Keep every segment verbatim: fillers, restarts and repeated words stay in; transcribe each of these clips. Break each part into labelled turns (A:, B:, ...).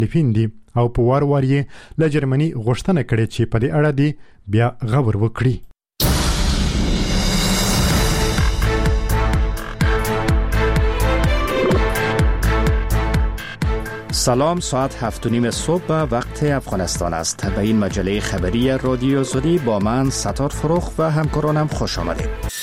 A: فلیپین دی او په وار وار یې له جرمني غوښتنه کړې چې په دې اړه دی بیا غور وکړي.
B: سلام، ساعت هفت و نیم صبح به وقت افغانستان است. به این مجله خبری رادیو زودی با من ستار فروخ و همکارانم خوش آمدید.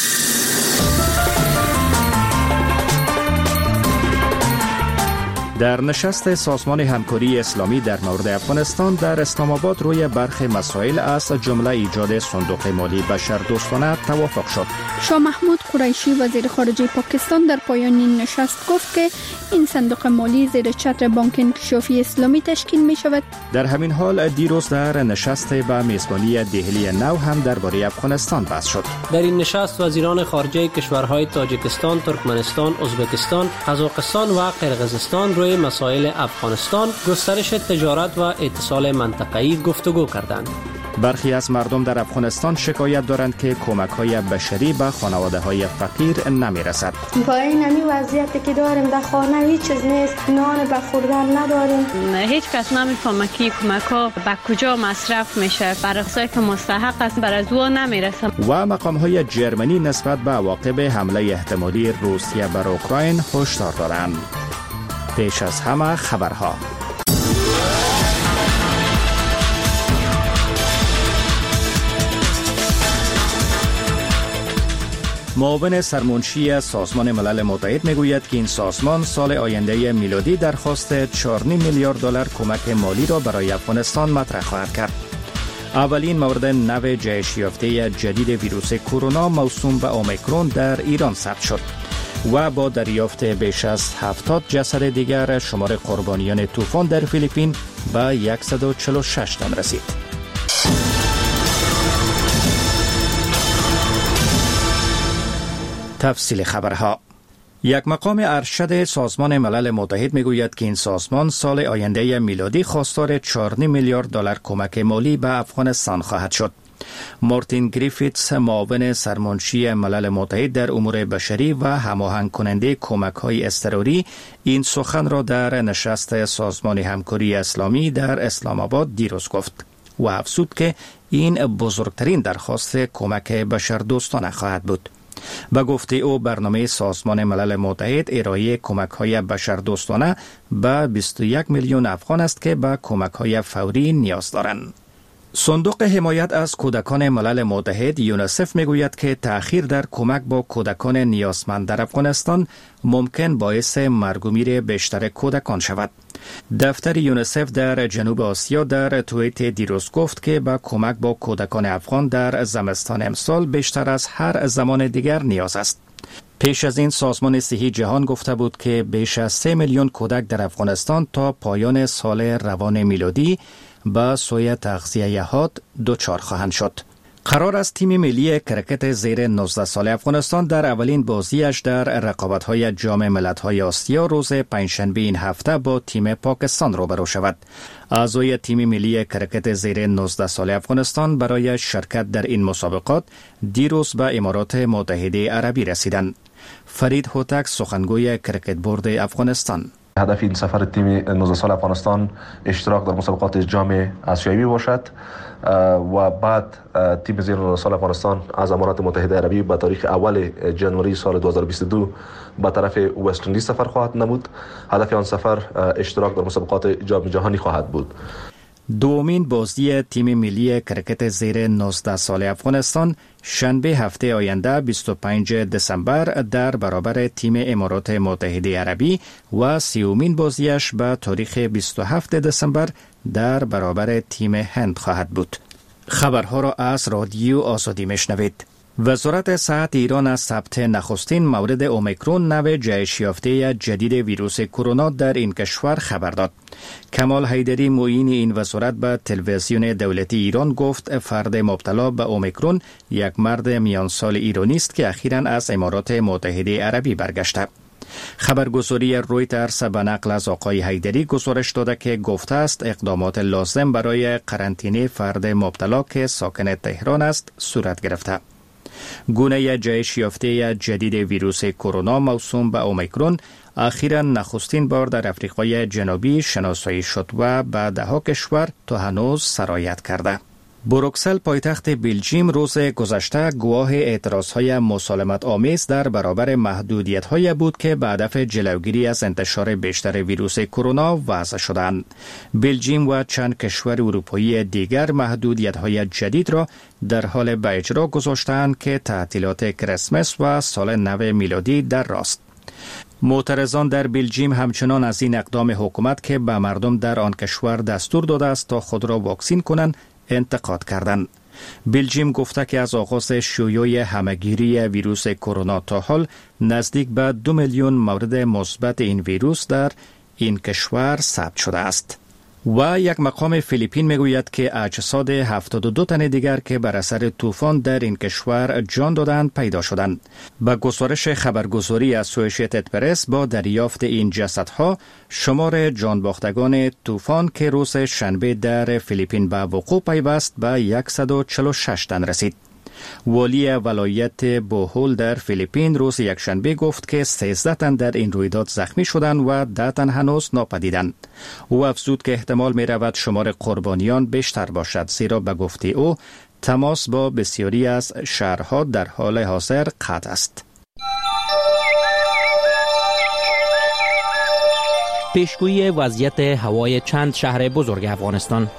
B: در نشست سازمان همکاری اسلامی در مورد افغانستان در اسلام آباد روی برخی مسائل از جمله ایجاد صندوق مالی بشردوستانه توافق شد.
C: شاه محمود قریشی وزیر خارجه پاکستان در پایان این نشست گفت که این صندوق مالی زیر چتر بانک انکشافی اسلامی تشکیل می شود.
B: در همین حال دیروز در نشست به میزبانی دهلی نو هم درباره افغانستان بحث شد.
D: در این نشست وزیران خارجه کشورهای تاجیکستان، ترکمنستان، ازبکستان، قزاقستان و قرقیزستان روی مسائل افغانستان، گسترش تجارت و اتصال منطقه‌ای گفتگو کردند.
B: برخی از مردم در افغانستان شکایت دارند که کمک‌های بشری به خانواده‌های فقیر نمی‌رسد.
E: با این همی وضعیتی که داریم در خانه هیچ چیز نیست، نان به خوردن نداریم.
F: هیچ کس نمی‌فهمه که کمک‌ها به کجا مصرف میشه، برای کسایی که مستحق است بر از او نمی‌رسه.
B: و مقام‌های جرمنی نسبت به عواقب حمله احتمالی روسیه بر اوکراین هشدار دارند. پیش از همه خبرها. معاون سرمنشی سازمان ملل متحد میگوید که این سازمان سال آینده میلادی درخواست چهار و نیم میلیارد دلار کمک مالی را برای افغانستان مطرح خواهد کرد. اولین مورد نو جهش یافته جدید ویروس کرونا موسوم به اومیکرون در ایران ثبت شد و با دریافت بیش از هفتاد جسد دیگر شمار قربانیان طوفان در فیلیپین به صد و چهل و شش تن رسید. تفصیل خبرها. یک مقام ارشد سازمان ملل متحد میگوید که این سازمان سال آینده میلادی خواستار چهار و نیم میلیارد دلار کمک مالی به افغانستان خواهد شد. مارتین گریفیتس، معاون سرمنشی ملل متحد در امور بشری و هماهنگ کننده کمک‌های اضطراری، این سخن را در نشست سازمان همکاری اسلامی در اسلام آباد دیروز گفت و افزود که این بزرگترین درخواست کمک بشردوستانه خواهد بود. به گفته او برنامه سازمان ملل متحد ارائه کمک‌های بشردوستانه به بیست و یک میلیون افغان است که به کمک‌های فوری نیاز دارند. صندوق حمایت از کودکان ملل متحد یونیسف میگوید که تأخیر در کمک با کودکان نیازمند در افغانستان ممکن باعث مرگ و میر بیشتر کودکان شود. دفتر یونیسف در جنوب آسیا در توییت دیروز گفت که با کمک با کودکان افغان در زمستان امسال بیشتر از هر زمان دیگر نیاز است. پیش از این سازمان صحی جهان گفته بود که بیش از سه میلیون کودک در افغانستان تا پایان سال روان میلادی با سوی تغذیه حاد دچار خواهند شد. قرار است تیم ملی کرکت زیر نوزده سال افغانستان در اولین بازیش در رقابت‌های جام ملت‌های آسیا روز پنجشنبه این هفته با تیم پاکستان روبرو شود. اعضای تیم ملی کرکت زیر نوزده سال افغانستان برای شرکت در این مسابقات دیروز به امارات متحده عربی رسیدند. فرید هوتک، سخنگوی کرکت بورد افغانستان:
G: هدف این سفر تیم نوزده سال افغانستان اشتراک در مسابقات جام آسیایی باشد و بعد تیم زیر نوزده سال افغانستان از امارات متحده عربی به تاریخ اول جنوری سال دو هزار و بیست و دو به طرف وست اندیز سفر خواهد نمود. هدف آن سفر اشتراک در مسابقات جام جهانی خواهد بود.
B: دومین بازی تیم ملی کرکت زیر نوزده سال افغانستان شنبه هفته آینده بیست و پنجم دسامبر در برابر تیم امارات متحده عربی و سیومین بازیش به تاریخ بیست و هفتم دسامبر در برابر تیم هند خواهد بود. خبرها را از رادیو آزادی میشنوید. وزارت صحت ایران از ثبت نخستین مورد اومیکرون نو جهش یافته جدید ویروس کرونا در این کشور خبر داد. کمال حیدری، معین این وزارت، به تلویزیون دولتی ایران گفت فرد مبتلا به اومیکرون یک مرد میان سال ایرانی است که اخیراً از امارات متحده عربی برگشته. خبرگزاری رویترز به نقل از آقای حیدری گزارش داده که گفته است اقدامات لازم برای قرنطینه فرد مبتلا که ساکن تهران است صورت گرفته. گونه جهش یافته جدید ویروس کرونا موسوم به اومیکرون اخیراً نخستین بار در افریقای جنوبی شناسایی شد و به ده‌ها کشور تا هنوز سرایت کرده. بروکسل پایتخت بلژیم روز گذشته گواه اعتراضهای مسالمت آمیز در برابر محدودیت‌های بود که به هدف جلوگیری از انتشار بیشتر ویروس کرونا وضع شدند. بلژیم و چند کشور اروپایی دیگر محدودیت‌های جدید را در حال به اجرا گذاشتند که تعطیلات کریسمس و سال نو میلادی در راست. معترضان در بلژیم همچنان از این اقدام حکومت که به مردم در آن کشور دستور داده است تا خود را واکسین کنند انتقاد کردند. بلژیم گفته که از آغاز شیوع همهگیری ویروس کرونا تا حال نزدیک به دو میلیون مورد مثبت این ویروس در این کشور ثبت شده است. و یک مقام فیلیپین میگوید که اجساد هفتاد و دو تن دیگر که بر اثر طوفان در این کشور جان دادند پیدا شدند. با گزارش خبرگزاری اسوسییتد پرس با دریافت این جسدها شمار جان باختگان طوفان که روز شنبه در فیلیپین به وقوع پیوست به صد و چهل و شش تن رسید. والی ولایت بوهول در فیلیپین روز یکشنبه گفت که سیزده تن در این رویداد زخمی شدند و ده تن هنوز ناپدیدند. او افزود که احتمال می رود شمار قربانیان بیشتر باشد، زیرا به گفته او تماس با بسیاری از شهرها در حال حاضر قطع است.
H: پیشگویی وضعیت هوای چند شهر بزرگ افغانستان.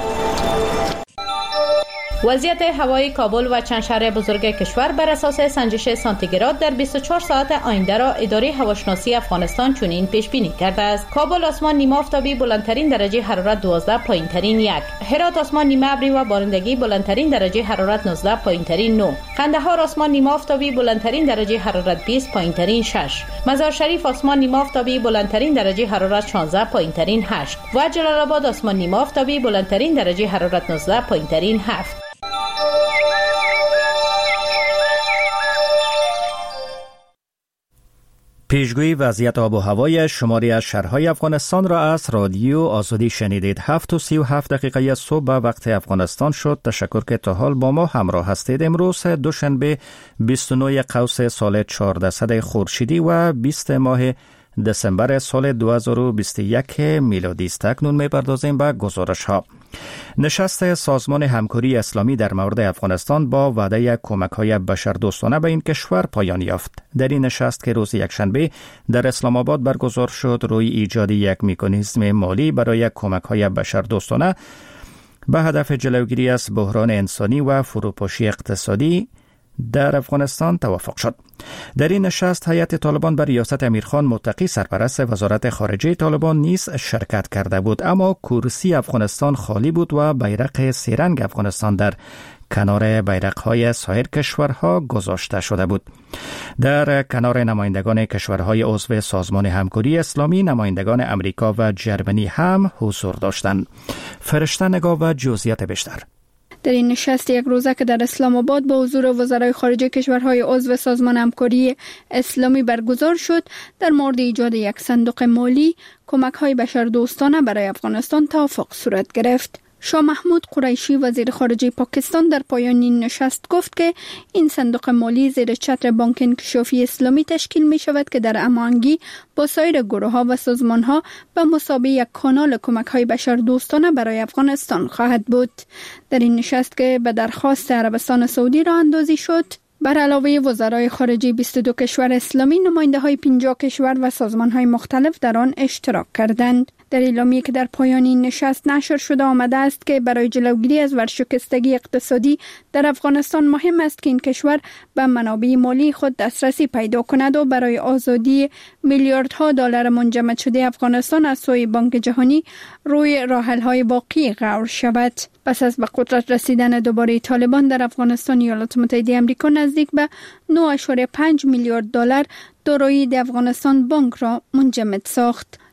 I: وضعیت هوای کابل و چند شهر بزرگ کشور بر اساس سنجش سانتیگراد در بیست و چهار ساعت آینده را اداره هواشناسی افغانستان چنین پیش بینی کرده است. کابل آسمان نیمه آفتابی بلندترین درجه حرارت دوازده، پایینترین یک. هرات آسمان نیمه ابری و بارندگی بلندترین درجه حرارت نوزده، پایینترین نه. قندهار آسمان نیمه آفتابی بلندترین درجه حرارت بیست، پایینترین شش. مزار شریف آسمان نیمه آفتابی بلندترین درجه حرارت شانزده، پایینترین هشت. و جلال آباد آسمان نیمه آفتابی بلندترین درجه حرارت نوزده، پایینترین هفت.
B: پیشگویی وضعیت آب و هوای شماری از شهرهای افغانستان را از رادیو آزادی شنیدید. هفت و سی و هفت دقیقه صبح به وقت افغانستان شد. تشکر که تا حال با ما همراه هستید. امروز دوشنبه بیست و نه قوس سال چهاردهصد خورشیدی و بیست ماه دسامبر سال دو هزار و بیست و یک میلادی است. اکنون می‌پردازیم به گزارش ها. نشست سازمان همکاری اسلامی در مورد افغانستان با وعده کمک‌های بشردوستانه به این کشور پایان یافت. در این نشست که روز یکشنبه در اسلام آباد برگزار شد، روی ایجاد یک مکانیزم مالی برای کمک‌های بشردوستانه به هدف جلوگیری از بحران انسانی و فروپاشی اقتصادی در افغانستان توافق شد. در این نشست هیئت طالبان به ریاست امیرخان متقی سرپرست وزارت خارجه طالبان نیز شرکت کرده بود، اما کرسی افغانستان خالی بود و بیرق سه‌رنگ افغانستان در کنار بیرق‌های سایر کشورها گذاشته شده بود. در کنار نمایندگان کشورهای عضو سازمان همکاری اسلامی، نمایندگان امریکا و جرمنی هم حضور داشتند. فرشته نگاه و جزئیات بیشتر.
C: در این نشست یک روزه که در اسلام آباد با حضور وزرای خارجه کشورهای عضو سازمان همکاری اسلامی برگزار شد، در مورد ایجاد یک صندوق مالی کمک‌های بشردوستانه برای افغانستان توافق صورت گرفت. شاه محمود قریشی وزیر خارجه پاکستان در پایان این نشست گفت که این صندوق مالی زیر چتر بانک انکشافی اسلامی تشکیل می شود که در هماهنگی با سایر گروه‌ها و سازمان‌ها به مثابه یک کانال کمک‌های بشردوستانه برای افغانستان خواهد بود. در این نشست که به درخواست عربستان سعودی راه اندازی شد، بر علاوه وزرای خارجه بیست و دو کشور اسلامی، نماینده‌های پنجاه کشور و سازمان‌های مختلف در آن اشتراک کردند. در اعلامیه که در پایان این نشست نشر شده آمده است که برای جلوگیری از ورشکستگی اقتصادی در افغانستان مهم است که این کشور به منابع مالی خود دسترسی پیدا کند و برای آزادی میلیاردها دلار منجمد شده افغانستان از سوی بانک جهانی روی راه‌حل‌های واقعی غور شود. پس از به قدرت رسیدن دوباره طالبان در افغانستان، ایالات متحده آمریکا نزدیک به نه و پنج میلیارد دلار دارایی افغانستان بانک را منجمد ساخت.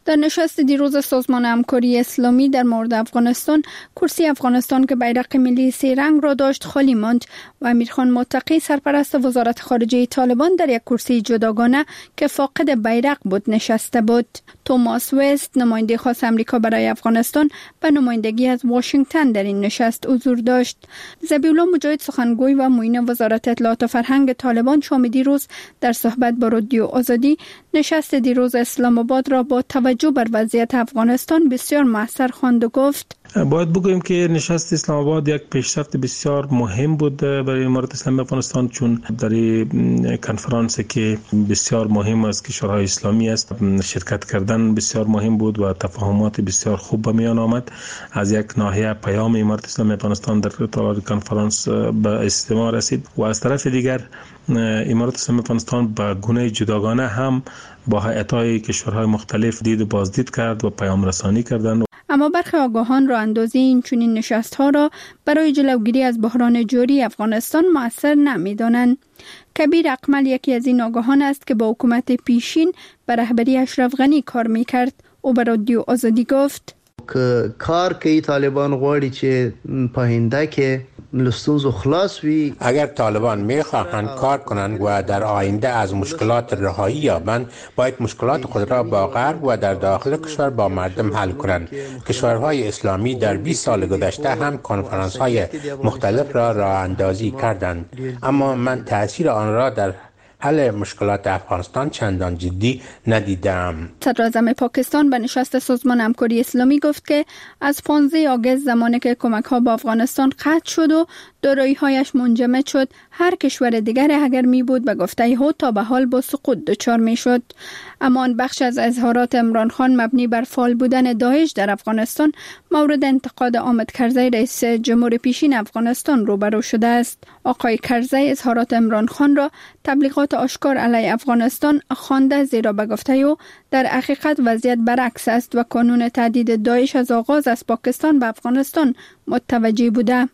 C: در نشست دیروز سازمان همکاری اسلامی در مورد افغانستان، کرسی افغانستان که بیرق ملی سه رنگ را داشت خالی ماند و امیرخان متقی سرپرست وزارت خارجه طالبان در یک کرسی جداگانه که فاقد بیرق بود نشسته بود. توماس وست، نماینده خاص امریکا برای افغانستان، به نمایندگی از واشنگتن در این نشست حضور داشت. ذبیح‌الله مجاهد، سخنگوی و معین وزارت اطلاعات و فرهنگ طالبان، شام دیروز در صحبت با رادیو آزادی نشست دیروز اسلام آباد را با توجه بر وضعیت افغانستان بسیار موثر خواند و گفت:
J: باید بگوییم که نشست اسلام آباد یک پیشرفت بسیار مهم بود برای امارت اسلامی افغانستان، چون در این کنفرانس که بسیار مهم از کشورهای اسلامی است شرکت کردن بسیار مهم بود و تفاهمات بسیار خوب به میان آمد. از یک ناحیه پیام امارت اسلامی افغانستان در طول کنفرانس به استماع رسید و از طرف دیگر امارت اسلامی افغانستان به گونه جداگانه هم با هیئت‌های کشورهای مختلف دید و بازدید کرد و پیام رسانی کردند.
C: اما برخی آگاهان راه اندازی این چنین نشست‌ها را برای جلوگیری از بحران جاری افغانستان مؤثر نمی‌دانند. کبیر اقمل یکی از این آگاهان است که با حکومت پیشین به رهبری اشرف غنی کار می‌کرد. او به رادیو آزادی گفت:
K: که کار که طالبان غواړي چې پاینده کې لستونزو خلاص وي.
L: اگر طالبان میخواهند کار کنند و در آینده از مشکلات رهایی یابند، باید مشکلات خود را با غرب و در داخل کشور با مردم حل کنند. کشورهای اسلامی در بیست سال گذشته هم کنفرانس های مختلف را راه اندازی کردند، اما من تاثیر آن را در حل مشکلات افغانستان چندان جدی ندیدم.
C: صدر اعظم پاکستان به نشست سازمان همکاری اسلامی گفت که از پانزده آگوست زمانی که کمک ها با افغانستان قطع شد و دارایی هایش منجمد شد، هر کشور دیگر اگر می بود به گفته او تا به حال با سقوط دچار می شد. اما آن بخش از اظهارات عمران خان مبنی بر فعال بودن داعش در افغانستان مورد انتقاد حامد کرزی رئیس جمهور پیشین افغانستان روبرو شده است. آقای کرزی اظهارات عمران خان را تبلیغات آشکار علیه افغانستان خوانده، زیرا به گفته او در حقیقت وضعیت برعکس است و کانون تهدید داعش از آغاز از پاکستان به افغانستان متوجه بوده.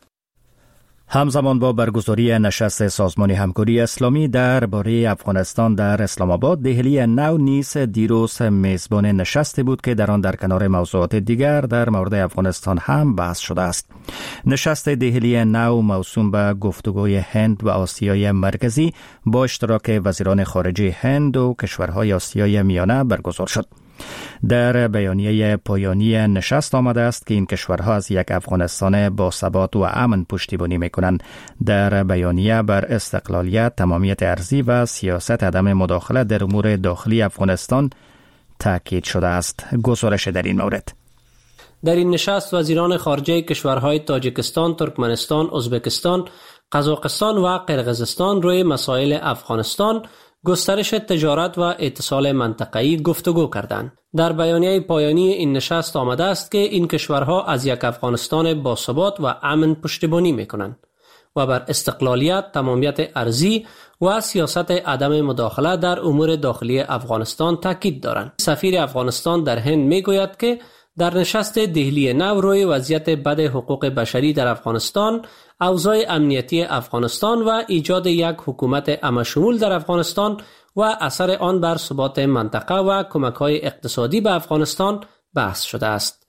B: همزمان با برگزاری نشست سازمان همکاری اسلامی درباره افغانستان در اسلام آباد، دهلی نو نیز دیروز میزبان نشستی بود که در آن در کنار موضوعات دیگر در مورد افغانستان هم بحث شده است. نشست دهلی نو موسوم به گفتگوی هند و آسیای مرکزی با اشتراک وزیران خارجه هند و کشورهای آسیای میانه برگزار شد. در بیانیه پایانی نشست آمده است که این کشورها از یک افغانستان با ثبات و امن پشتیبانی می‌کنند. در بیانیه بر استقلالیت، تمامیت ارضی و سیاست عدم مداخله در امور داخلی افغانستان تاکید شده است. گزارش در این مورد:
D: در این نشست وزیران خارجه کشورهای تاجیکستان، ترکمنستان، ازبکستان، قزاقستان و قرقیزستان روی مسائل افغانستان، گسترش تجارت و اتصال منطقه‌ای گفتگو کردند. در بیانیه پایانی این نشست آمده است که این کشورها از یک افغانستان باثبات و امن پشتیبانی می‌کنند و بر استقلالیت، تمامیت ارضی و سیاست عدم مداخله در امور داخلی افغانستان تاکید دارند. سفیر افغانستان در هند می‌گوید که در نشست دهلی نو روی وضعیت بد حقوق بشری در افغانستان، اوضاع امنیتی افغانستان و ایجاد یک حکومت عامه‌شمول در افغانستان و اثر آن بر ثبات منطقه و کمک‌های اقتصادی به افغانستان بحث شده است.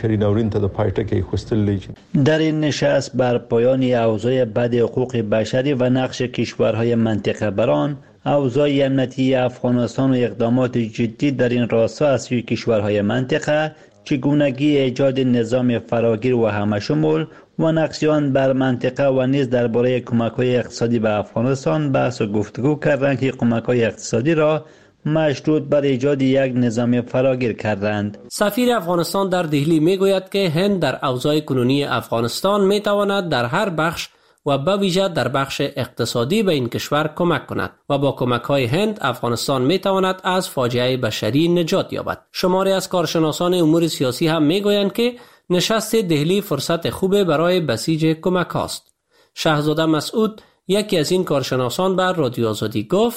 M: در این نشست بر پایان اوضاع بد حقوق بشری و نقش کشورهای منطقه بر آن، اوضاع امنیتی افغانستان و اقدامات جدی در این راستا از سوی کشورهای منطقه، چگونگی ایجاد نظام فراگیر و همه‌شمول و نقش آن بر منطقه و نیز درباره کمک‌های اقتصادی به افغانستان بحث و گفتگو کردند که کمک‌های اقتصادی را مشروط بر ایجاد یک نظام فراگیر کردند.
D: سفیر افغانستان در دهلی میگوید که هند در اوضاع کنونی افغانستان میتواند در هر بخش و به ویژه در بخش اقتصادی به این کشور کمک کند و با کمک‌های هند افغانستان میتواند از فاجعه بشری نجات یابد. شماری از کارشناسان امور سیاسی هم میگویند که نشست دهلی فرصت خوبه برای بسیج کمک است. شهزاده مسعود، یکی از این کارشناسان، بر رادیو آزادی گفت: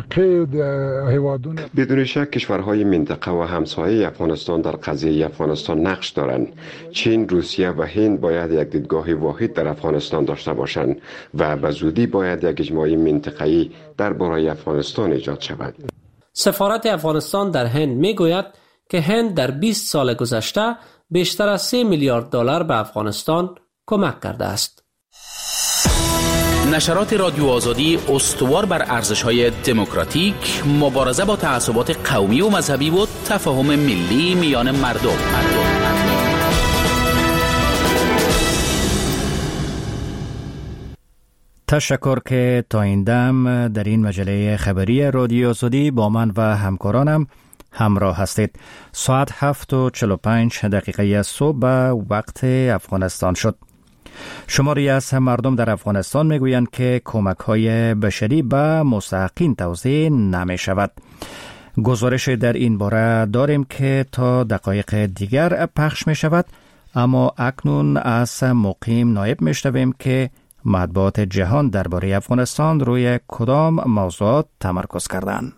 N: بدون شک کشورهای منطقه و همسایه افغانستان در قضیه افغانستان نقش دارند. چین، روسیه و هند باید یک دیدگاه واحد در افغانستان داشته باشند و به زودی باید یک اجماع منطقه‌ای درباره افغانستان ایجاد شود.
D: سفارت افغانستان در هند میگوید که هند در بیست سال گذشته بیشتر از سه میلیارد دلار به افغانستان کمک کرده است.
O: نشرات رادیو آزادی استوار بر ارزش‌های دموکراتیک، مبارزه با تعصبات قومی و مذهبی و تفاهم ملی میان مردم. مردم.
B: تشکر که تا این دم در این مجله خبری رادیو آزادی با من و همکارانم همراه هستید. ساعت هفت و چهل و پنج دقیقه صبح وقت افغانستان شد. شماری از مردم در افغانستان میگویند که کمک‌های بشری به مستحقین توزیع نمی شود. گزارش در این باره داریم که تا دقایق دیگر پخش می شود، اما اکنون از مقیم نایب می شنویم که مطبوعات جهان درباره افغانستان روی کدام موضوعات تمرکز کردند.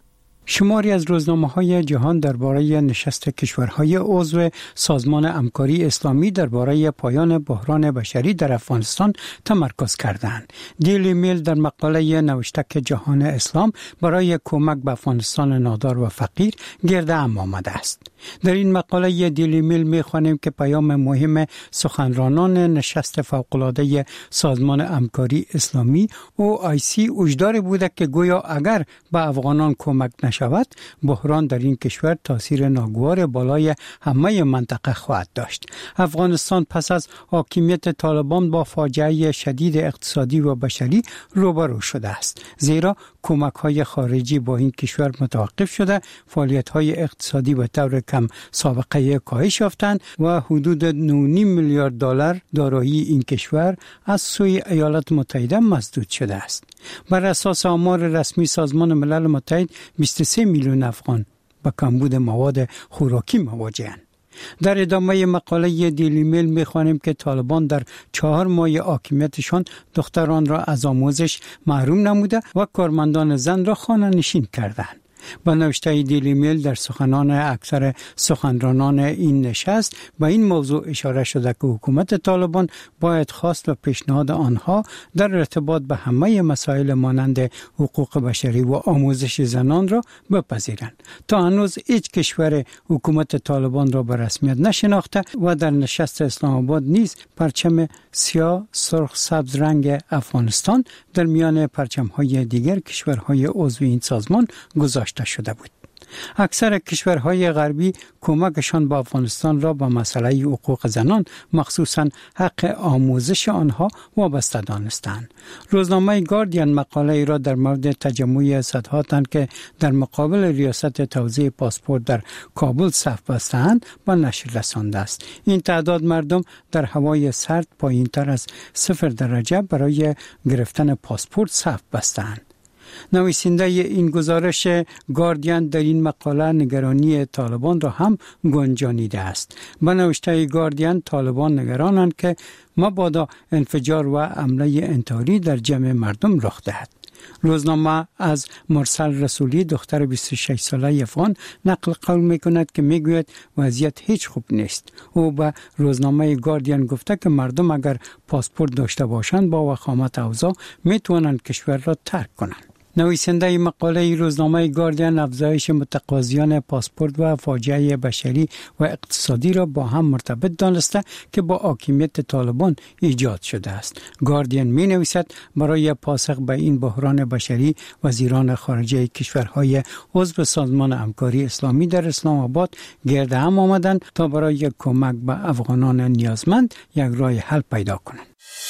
P: شماری از روزنامه‌های جهان درباره نشست کشورهای عضو سازمان همکاری اسلامی درباره پایان بحران بشری در افغانستان تمرکز کردند. دیلی میل در مقاله نوشته که جهان اسلام برای کمک به افغانستان نادار و فقیر گرد هم آمده است. در این مقاله دیلی میل می‌خوانیم که پیام مهم سخنرانان نشست فوق‌العاده سازمان همکاری اسلامی او آی سی هشدار بوده که گویا اگر به افغانان کمک شود بحران در این کشور تاثیر ناگوار بالای همه منطقه خواهد داشت. افغانستان پس از حاکمیت طالبان با فاجعه شدید اقتصادی و بشری روبرو شده است، زیرا کمک‌های خارجی با این کشور متوقف شده، فعالیت‌های اقتصادی به طور کم سابقه کاهش یافتند و حدود نه و نیم میلیارد دلار دارایی این کشور از سوی ایالات متحده مسدود شده است. بر اساس آمار رسمی سازمان ملل متحد بیست و سه میلیون افغان با کمبود مواد خوراکی مواجهند. در ادامه مقاله دیلی میل می‌خوانیم که طالبان در چهار ماه حاکمیتشان دختران را از آموزش محروم نموده و کارمندان زن را خانه نشین کردند. با نوشته دیلی میل در سخنان اکثر سخنرانان این نشست به این موضوع اشاره شده که حکومت طالبان باید خواست و پیشنهاد آنها در ارتباط به همه مسائل مانند حقوق بشری و آموزش زنان را بپذیرند. تا هنوز هیچ کشور حکومت طالبان را به رسمیت نشناخته و در نشست اسلام آباد نیز پرچم سیاه سرخ سبز رنگ افغانستان در میان پرچم‌های دیگر کشورهای عضو این سازمان گذاشته شده بود. اکثر کشورهای غربی کمکشان به افغانستان را به مسئله حقوق زنان مخصوصاً حق آموزش آنها وابسته دانستند. روزنامه گاردین مقاله ای را در مورد تجمع صدها تن که در مقابل ریاست توزیع پاسپورت در کابل صف بستند به نشر رسانده است. این تعداد مردم در هوای سرد پایین‌تر از صفر درجه برای گرفتن پاسپورت صف بستند. نویسنده این گزارش گاردین در این مقاله نگرانی طالبان را هم گنجانیده است. به نوشته گاردین طالبان نگرانند که مبادا انفجار و حمله انتحاری در جمع مردم رخ دهد. روزنامه از مرسل رسولی دختر بیست و شش ساله افغان نقل قول میکند که میگوید وضعیت هیچ خوب نیست. او به روزنامه گاردین گفته که مردم اگر پاسپورت داشته باشند با وخامت اوضاع میتوانند کشور را ترک کنند. نویسنده مقاله روزنامه گاردین افزایش متقاضیان پاسپورت و فاجعه بشری و اقتصادی را با هم مرتبط دانسته که با حاکمیت طالبان ایجاد شده است. گاردین می نویسد برای پاسخ به این بحران بشری وزیران خارجه کشورهای عضو سازمان همکاری اسلامی در اسلام آباد گرد هم آمدند تا برای کمک به افغانان نیازمند یک راه حل پیدا کنند.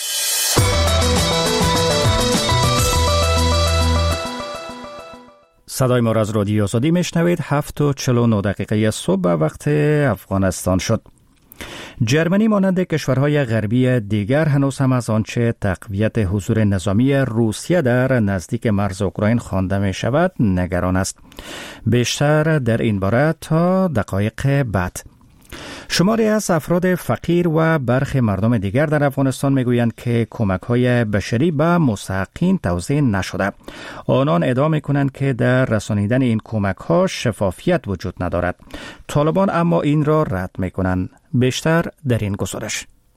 B: صدای ما را از رادیو آزادی میشنوید. هفت و چهل و نه دقیقه صبح وقت افغانستان شد. جرمنی مانند کشورهای غربی دیگر هنوز هم از آنچه تقویت حضور نظامی روسیه در نزدیک مرز اوکراین خوانده می شود نگران است. بیشتر در این باره تا دقایق بعد. شماری از افراد فقیر و برخی مردم دیگر در افغانستان میگویند که کمک‌های بشری به مستحقین توزیع نشده. آنان ادعا می‌کنند که در رسانیدن این کمک‌ها شفافیت وجود ندارد. طالبان اما این را رد می‌کنند. بیشتر در این گزارش.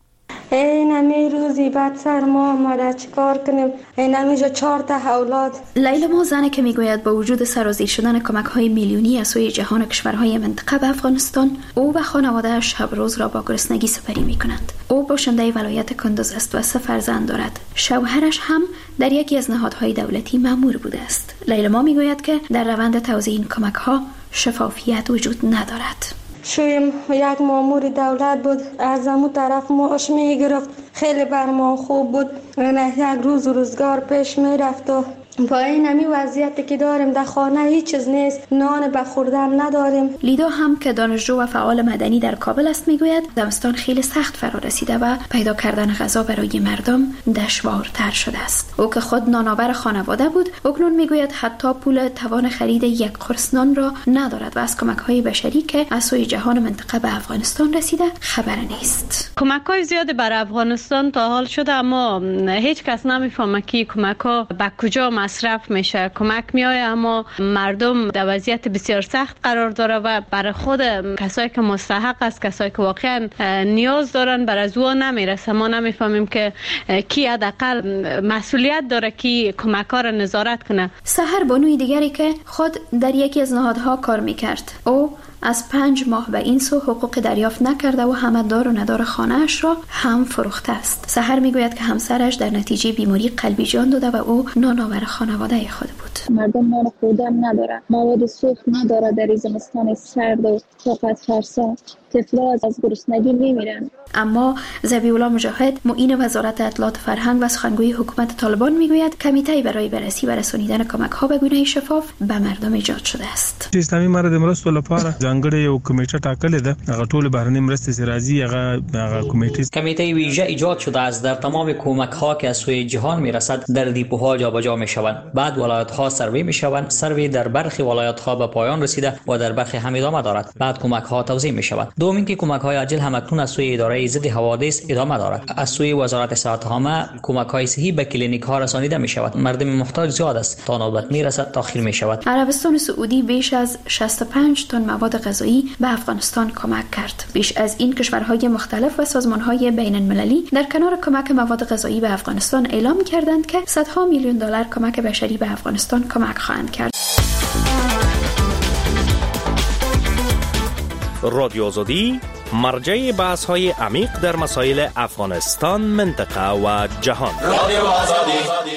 E: این همی روزی بعد سر ما آمده چیکار کنیم؟ این همیجا چهار تا اولاد.
Q: لیلا زنی که میگوید با وجود سرازیر شدن کمک های میلیونی از سوی جهان کشورهای منطقه به افغانستان، او و خانواده‌اش شب روز را با گرسنگی سپری میکنند. او باشنده ولایت کندوز است و سه فرزند دارد. شوهرش هم در یکی از نهادهای دولتی مأمور بوده است. لیلا میگوید که در روند توزیع این کمک ها شفافیت وجود ندارد.
E: شویم یک مامور دولت بود، از همون طرف معاش میگرفت، خیلی بر ما خوب بود، یک روز روزگار پیش میرفت و با این همی وضعیتی که داریم در خانه هیچ چیز نیست، نان به خوردن نداریم.
Q: لیدا هم که دانشجو و فعال مدنی در کابل است میگوید زمستان خیلی سخت فرا رسیده و پیدا کردن غذا برای مردم دشوارتر شده است. او که خود نانآور خانواده بود، اکنون میگوید حتی پول توان خرید یک قرص نان را ندارد و از کمک های بشری که از سوی جهان منطقه به افغانستان رسیده خبر نیست.
F: کمک های زیاد بر افغانستان تا حال شده، اما هیچ کس نمیفهمه که کمک ها به کجا مصرف میشه. کمک میایه اما مردم در وضعیت بسیار سخت قرار داره و برای خود کسایی که مستحق است، کسایی که واقعا نیاز دارن، بر از او نمیرسه. ما نمیفهمیم که کی حداقل مسئولیت داره که کمک ها را نظارت کنه.
Q: سحر بانوی دیگری که خود در یکی از نهادها کار میکرد، او از پنج ماه به این سو حقوق دریافت نکرده و همه دار و ندار خانه‌اش را هم فروخته است. سحر میگوید که همسرش در نتیجه بیماری قلبی جان داده و او نانآور خانواده خود بود.
R: مردم نان خوردن نداره، مواد سوخت نداره، در زمستان سرد و طاقت فرسا طفلا از گرسنگی میمیرن.
Q: اما ذبیح‌الله مجاهد، معین وزارت اطلاعات فرهنگ و سخنگوی حکومت طالبان میگوید کمیته برای بررسی و رسانیدن کمک ها به گونه شفاف به مردم ایجاد شده است.
J: اسلامي مرد مرستو لپاره ځانګړی یو کمیټه ټاکلې ده، هغه ټول بهرنۍ مرستې چې راځي هغه هغه کمیټه
S: کمیته ویژه ایجاد شده است. در تمام کمک ها که از سوی جهان میرسد در دیپوها جابجا میشوند، بعد ولایت ها سروی میشوند. سروی در برخی ولایت ها به پایان رسیده و در برخی هم ادامه دارد. بعد کمک ها توزیع میشوند. دوم اینکه کمک های عاجل هم اکنون از سوی اداره ضد حوادث ادامه دارد. از سوی وزارت صحت عامه کمک های صحی به کلینیک ها رسانیده میشود. مردم محتاج زیاد است، تا نوبت میرسد تاخیر میشود.
Q: عربستان سعودی بیش از شصت و پنج تن مواد غذایی به افغانستان کمک کرد. بیش از این کشورهای مختلف و سازمانهای بین المللی در کنار کمک مواد غذایی به افغانستان اعلام کردند که صدها میلیون دلار کمک بشری به افغانستان کمک خواهند کرد.
T: رادیو آزادی مرجع بحث های عمیق در مسائل افغانستان، منطقه و جهان. رادیو آزادی.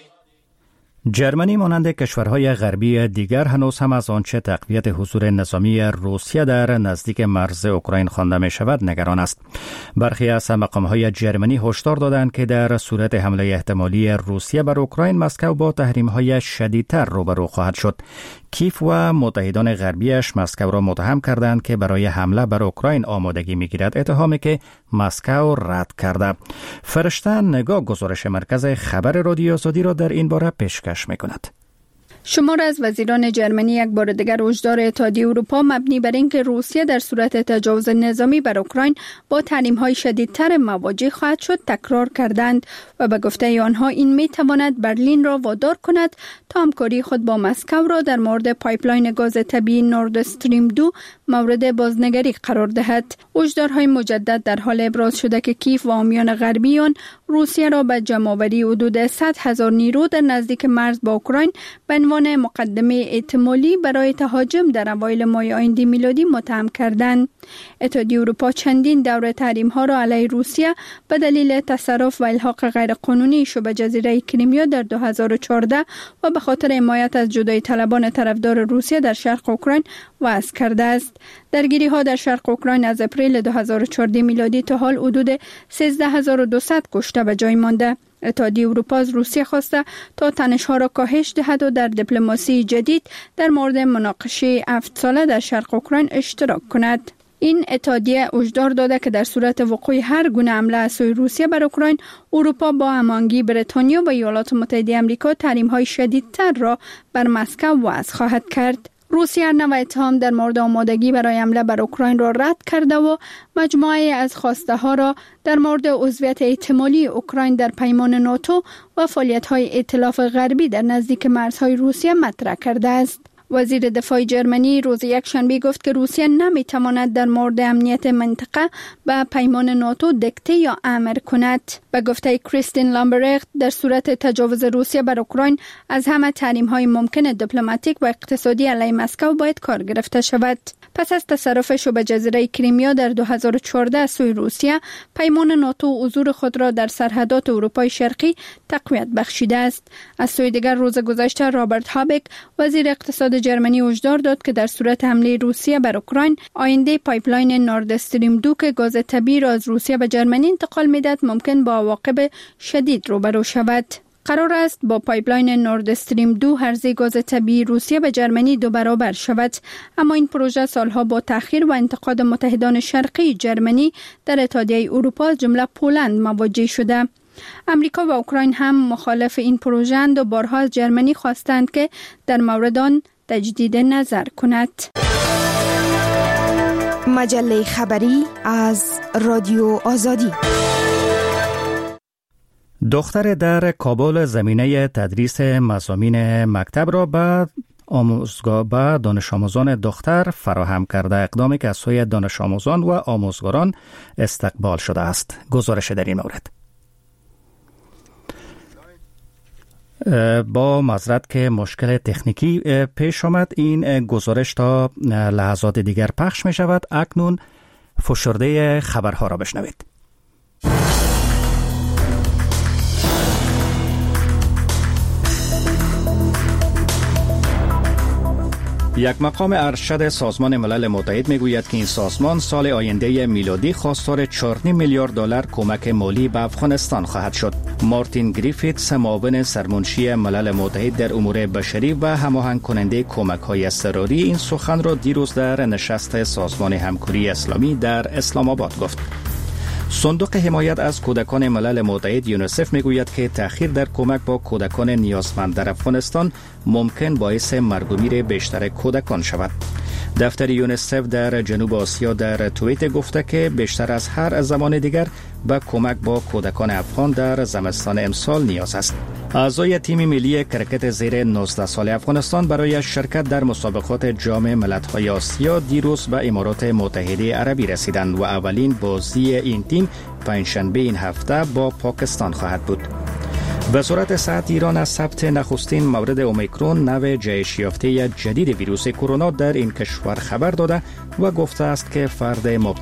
B: جرمنی مانند کشورهای غربی دیگر هنوز هم از آنچه تقویت حضور نظامی روسیه در نزدیک مرز اوکراین خوانده می شود نگران است. برخی از مقامهای جرمنی هشدار دادند که در صورت حمله احتمالی روسیه بر اوکراین، مسکو با تحریم‌های شدیدتر روبرو خواهد شد. کیف و متحدان غربیش مسکو را متهم کردند که برای حمله بر اوکراین آمادگی می‌گیرد، اتهامی که مسکو رد کرده. فرشته نگاه گزارش مرکز خبر رادیو آزادی را در این باره پیشکش می‌کند.
C: شمار از وزیران جرمنی یک بار دیگر هشدار اتحادیه اروپا مبنی بر اینکه روسیه در صورت تجاوز نظامی بر اوکراین با تحریم‌های شدیدتر مواجه خواهد شد تکرار کردند و به گفته آنها این می‌تواند برلین را وادار کند تا همکاری خود با مسکو را در مورد پایپلاین گاز طبیعی نورد استریم دو مورد بازنگری قرار دهد. هشدارهای مجدد در حال ابراز شده که کیف و حامیان غربی آن روسیه را به جمع‌آوری حدود صد هزار نیرو در نزدیک مرز با اوکراین به عنوان مقدمه احتمالی برای تهاجم در اوایل ماه آینده میلادی متهم کردند. اتحادیه اروپا چندین دوره تحریم‌ها را علیه روسیه به دلیل تصرف و الحاق غیرقانونی شبه جزیره کریمیا در دو هزار و چهارده و به خاطر حمایت از جدایی طلبان طرفدار روسیه در شرق اوکراین وضع کرده است. درگیری‌ها در شرق اوکراین از اپریل دو هزار و چهارده میلادی تا حال حدود سیزده هزار و دویست کشته به جای مانده. اتحادیه اروپا از روسیه خواسته تا تنش‌ها را کاهش دهد و در دیپلماسی جدید در مورد مناقشه هفت ساله در شرق اوکراین اشتراک کند. این اتحادیه هشدار داده که در صورت وقوع هر گونه حمله از سوی روسیه بر اوکراین، اروپا با هماهنگی بریتانیا و ایالات متحده آمریکا تحریم‌های شدیدتر را بر مسکو وضع خواهد کرد. روسیه نوع اتهام در مورد آمادگی برای حمله بر اوکراین را رد کرده و مجموعه از خواسته ها را در مورد عضویت احتمالی اوکراین در پیمان ناتو و فعالیت‌های ائتلاف غربی در نزدیک مرزهای روسیه مطرح کرده است. وزیر دفاع جرمنی روز یکشنبه گفت که روسیه نمیتواند در مورد امنیت منطقه به پیمان ناتو دکته یا امر کند. به گفته کریستین لامبرخت، در صورت تجاوز روسیه بر اوکراین از همه تحریم‌های ممکن دیپلماتیک و اقتصادی علیه مسکو باید کار گرفته شود. پس از تصرفش به جزیره کریمیا در دو هزار و چهارده از سوی روسیه، پیمان ناتو حضور خود را در سرحدات اروپای شرقی تقویت بخشیده است. از سوی دیگر روز گذشته رابرت هابک، وزیر اقتصاد جرمنی، هشدار داد که در صورت حمله روسیه بر اوکراین، آینده پایپلاین نورد استریم دو که گاز طبیعی را از روسیه به جرمنی انتقال می‌دهد ممکن با عواقب شدید روبرو شود. قرار است با پایپلاین نورد استریم دو عرضه گاز طبیعی روسیه به جرمنی دو برابر شود، اما این پروژه سالها با تأخیر و انتقاد متحدان شرقی جرمنی در اتحادیه اروپا از جمله پولند مواجه شده. امریکا و اوکراین هم مخالف این پروژه اند و بارها از جرمنی خواستند که در مورد آن تجدید نظر کند.
U: مجله خبری از رادیو آزادی.
B: دختر در کابل زمینه تدریس مضامین مکتب را به آموزگار به دانش آموزان دختر فراهم کرده، اقدامی که از سوی دانش آموزان و آموزگاران استقبال شده است. گزارش در این مورد با معذرت که مشکل تکنیکی پیش آمد، این گزارش تا لحظات دیگر پخش می شود. اکنون فشرده خبرها را بشنوید. یک مقام ارشد سازمان ملل متحد میگوید که این سازمان سال آینده میلادی خواستار چهار و نیم میلیارد دلار کمک مالی به افغانستان خواهد شد. مارتین گریفیتس، معاون سرمنشی ملل متحد در امور بشری و هماهنگ کننده کمک‌های اضطراری، این سخن را دیروز در نشست سازمان همکاری اسلامی در اسلام آباد گفت. صندوق حمایت از کودکان ملل متحد یونیسف میگوید که تأخیر در کمک با کودکان نیازمند در افغانستان ممکن باعث مرگ و میر بیشتر کودکان شود. دفتر یونیسف در جنوب آسیا در توییت گفته که بیشتر از هر زمان دیگر به کمک با کودکان افغان در زمستان امسال نیاز است. اعضای تیم ملی کرکت زیر نوزده سال افغانستان برای شرکت در مسابقات جام ملت‌های آسیا دیروز به امارات متحده عربی رسیدند و اولین بازی این تیم پنجشنبه این هفته با پاکستان خواهد بود. وزارت صحت ایران از ثبت نخستین مورد اومیکرون، نوع جهش یافته جدید ویروس کرونا در این کشور خبر داده و گفته است که فرد مبتلا